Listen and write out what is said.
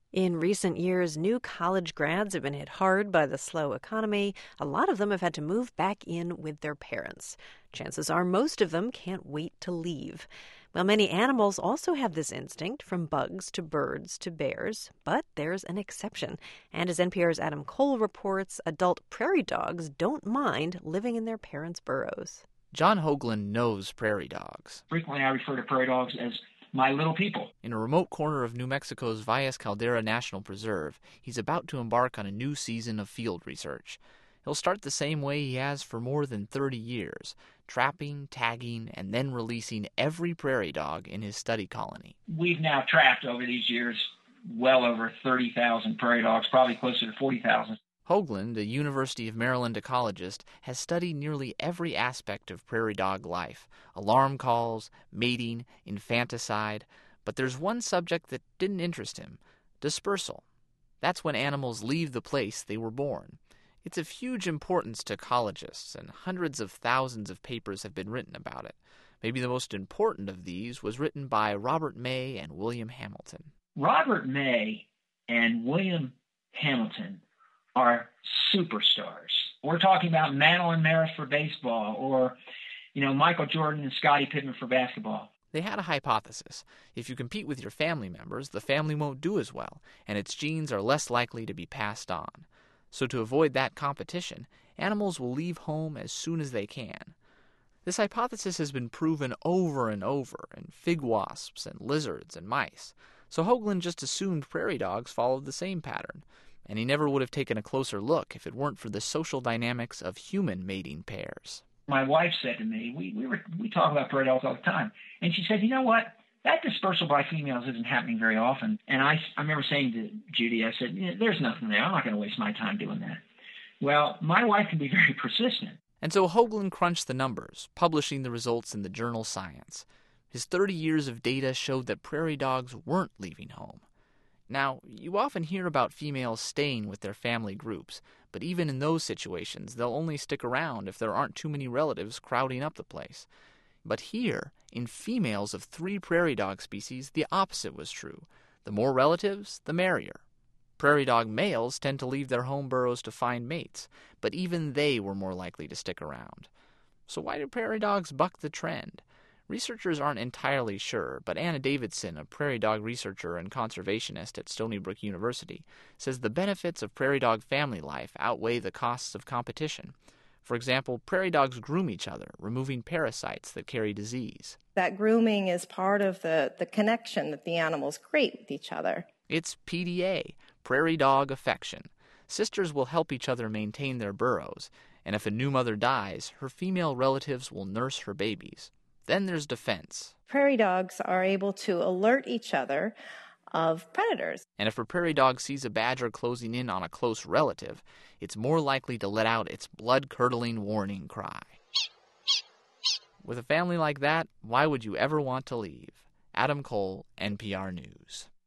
In recent years, new college grads have been hit hard by the slow economy. A lot of them have had to move back in with their parents. Chances are most of them can't wait to leave. Well, many animals also have this instinct, from bugs to birds to bears, but there's an exception. And as NPR's Adam Cole reports, adult prairie dogs don't mind living in their parents' burrows. John Hoagland knows prairie dogs. Frequently, I refer to prairie dogs as my little people. In a remote corner of New Mexico's Valles Caldera National Preserve, he's about to embark on a new season of field research. He'll start the same way he has for more than 30 years, trapping, tagging, and then releasing every prairie dog in his study colony. We've now trapped over these years well over 30,000 prairie dogs, probably closer to 40,000. Hoagland, a University of Maryland ecologist, has studied nearly every aspect of prairie dog life: alarm calls, mating, infanticide. But there's one subject that didn't interest him: dispersal. That's when animals leave the place they were born. It's of huge importance to ecologists, and hundreds of thousands of papers have been written about it. Maybe the most important of these was written by Robert May and William Hamilton. Robert May and William Hamilton are superstars. We're talking about Mantle and Maris for baseball, or, Michael Jordan and Scottie Pippen for basketball. They had a hypothesis. If you compete with your family members, the family won't do as well, and its genes are less likely to be passed on. So to avoid that competition, animals will leave home as soon as they can. This hypothesis has been proven over and over in fig wasps and lizards and mice. So Hoagland just assumed prairie dogs followed the same pattern. And he never would have taken a closer look if it weren't for the social dynamics of human mating pairs. My wife said to me, we talk about prairie dogs all the time, and she said, you know what? That dispersal by females isn't happening very often. And I remember saying to Judy, I said, there's nothing there. I'm not going to waste my time doing that. Well, my wife can be very persistent. And so Hoagland crunched the numbers, publishing the results in the journal Science. His 30 years of data showed that prairie dogs weren't leaving home. Now, you often hear about females staying with their family groups, but even in those situations, they'll only stick around if there aren't too many relatives crowding up the place. But here, in females of 3 prairie dog species, the opposite was true. The more relatives, the merrier. Prairie dog males tend to leave their home burrows to find mates, but even they were more likely to stick around. So why do prairie dogs buck the trend? Researchers aren't entirely sure, but Anna Davidson, a prairie dog researcher and conservationist at Stony Brook University, says the benefits of prairie dog family life outweigh the costs of competition. For example, prairie dogs groom each other, removing parasites that carry disease. That grooming is part of the connection that the animals create with each other. It's PDA, prairie dog affection. Sisters will help each other maintain their burrows, and if a new mother dies, her female relatives will nurse her babies. Then there's defense. Prairie dogs are able to alert each other of predators. And if a prairie dog sees a badger closing in on a close relative, it's more likely to let out its blood-curdling warning cry. With a family like that, why would you ever want to leave? Adam Cole, NPR News.